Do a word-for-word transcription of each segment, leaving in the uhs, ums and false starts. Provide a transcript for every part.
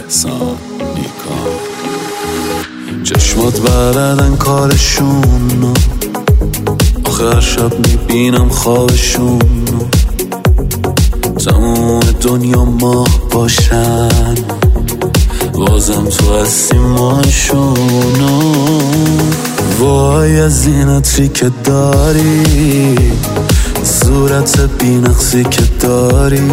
احسان نیکان. چشمات بلدن کارشونو، آخر شب میبینم خوابشونو. تموم دنیا ماه باشن، بازم تو هستی ماشونو. وای از این عطری که داری، صورت بی‌نقصی که داری.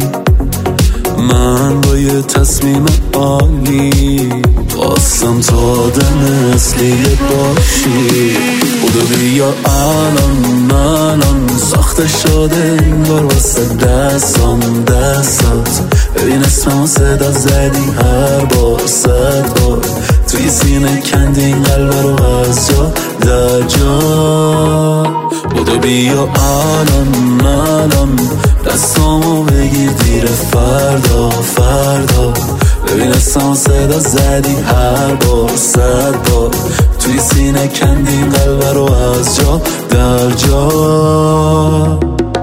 من با یه تصمیم عالی خواستم تو آدم اصلی باشی. بودو بیا الان الان ساخته شده این بار واسه دستام دستات. ببین اسممو صدا زدی هر بار صد بار، توی سینه کندی این قلب رو از جا در جا. بودو بیا الان الان دستامو بگیر دیر فردا فردا. ببین اسممو صدا زدی هر بار صد بار، توی سینه کندی این قلب رو از جا در جا.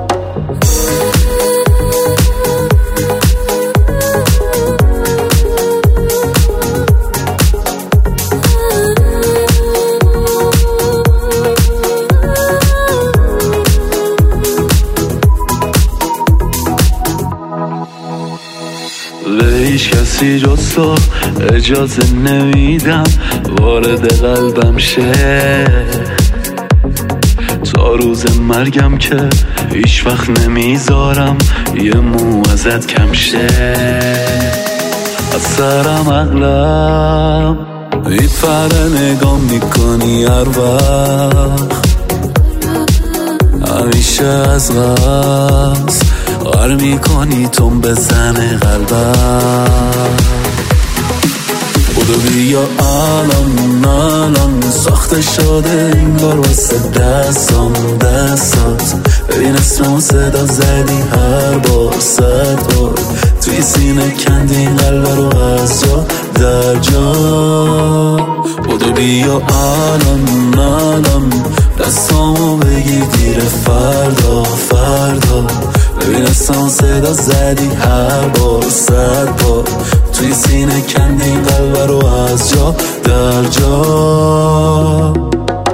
به هیچ کسی جز تو اجازه نمیدم وارد قلبم شه. تا روز مرگم که هیچ وقت نمیذارم یه مو ازت کم شه. از سرم عقلم میپره نگاه میکنی هر وقت، همیشه از قصد غر میکنی تون بزنه قلبم. بودو بیا الان الان ساخته شده این بار واسه دستام دستات. ببین اسممو صدا زدی هر بار صد بار، توی سینه کندی این قلب رو از جا در جا. بودو بیا الان الان دستامو بگیر دیر فردا فردا. ببین اسممو صدا زدی هر بار صد بار، توی سینه کندی این قلب رو از جا در جا.